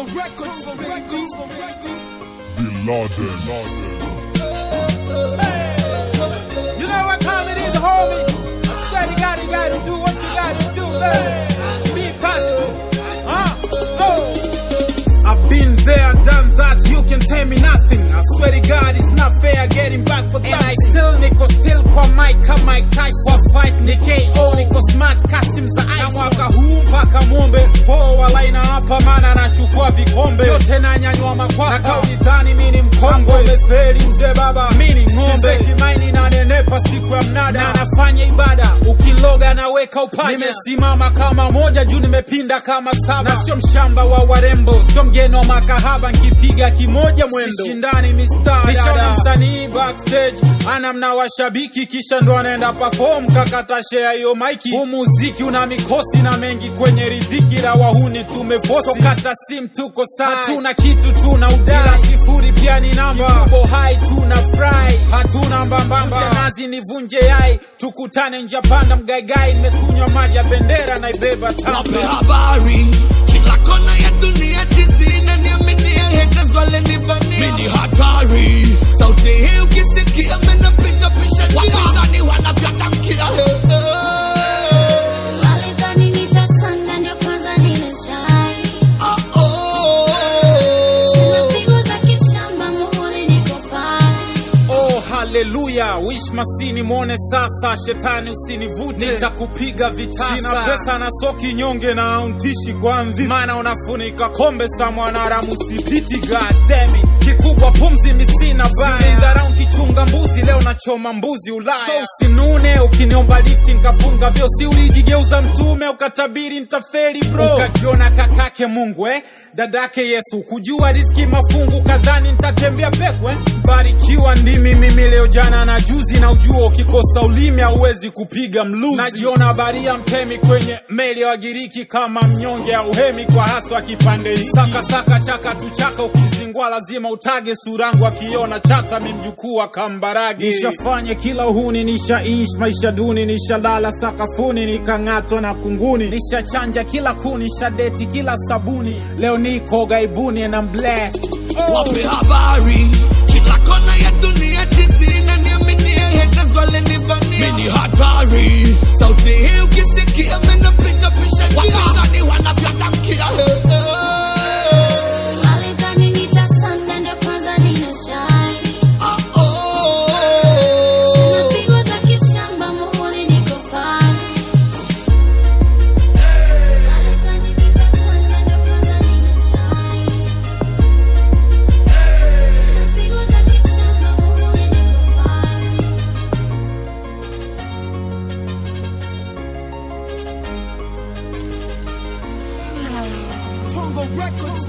Records. Bin Laden. Hey. You know what time it is, homie? I swear to God, you gotta do what you gotta do, man. Be positive. I've been there, done that, you can tell me nothing. I swear to God, it's not fair getting back for that. And I still kwa Mike Tyson. Kwa fight ni KO, niko smart Kasim za ice. Na mwaka huu mpaka mwombe poa laina hapa mana nachukua vikombe. Yote na nyanyua makwapa. Na kauli dhani mini mkongwe. Meferi mzee baba, mini ngombe. Kimaini na nenepa siku ya mnada. Na nafanya ibada, ukiloga na weka upanya. Nimesimama kama moja, juu nimepinda kama saba. Na sio mshamba wa warembo, sio mgeno makahaba. Nkipiga kimoja mwendo, sishindani mistari. Nishona msanii backstage, anamna washabiki. Kisha ndo anaenda perform, kakata share yo maiki. Muziki una mikosi na mengi kwenye ridhiki. La wahuni tumefosi, so kata sim tuko sai. Hatuna kitu tuna udai, ila sifuri pia ni namba. Kibubo hai tuna fry, hatuna mbambamba. Nazi nivunje yai, tukutane njapanda mgaigai. Nimekunywa maji ya bendera na ibeba tamba. Wape habari, kila kona ya dunia tizi na niaminia haters wale nivania. Mini hatari, sauti hii ukisikia mena pita pisha jia. Wapizani wanavyatamkia walidhani nitasanda ndio kwanza nimeshai. Sina pigo za kishamba muhuri niko fine. Oh hallelujah, wish masini mwone sasa. Shetani usinivute, nitakupiga vitasa. Sina pesa na soki nyonge na untishi kwa mvi. Mana unafunika kombe sa mwanaramu sipiti. God damn it, kikubwa pumzi misina baya. Sinidharau kichunga mbuzi, leo nachoma mbuzi Ulaya. So usinune, ukiniomba lifti nkafunga vyo. Si ulijigeuza mtume, ukatabiri nitafeli bro. Ukajiona kakake Mungu dadake Yesu. Kujua riski mafungu, kadhani nitatembea pekwe. Barikiwa ndimi mimi leo jana na juzi. Na ujua ukikosa ulimi hauwezi kupiga mluzi. Najiona baria mtemi kwenye meli wa Giriki. Kama mnyonge au hemi kwa haswa kipande hiki. Saka chaka tuchaka, ukizingua lazima utage. Surangu akiona chata mimjukuu wa Kambarage. Nishafanye kila uhuni, nishaishi maisha duni. Nishalala sakafuni, nikang'atwa na kunguni. Nishachanja kila kuni, nishadeti kila sabuni. Leo niko gaibuni and I'm blessed. Wape habari, kila kona ya dunia tizi na niaminia haters wale nivania. Mini hatari, sauti hii ukisikia mena pita pisha jia. Wapizani wanavyatamkia Walidhani nitasanda ndio kwanza nimeshai. Sina pigo za kishamba muhuri niko fine. Walidhani nitasanda ndio kwanza nimeshai. Sina pigo za kishamba muhuri niko fine. Tongo Records.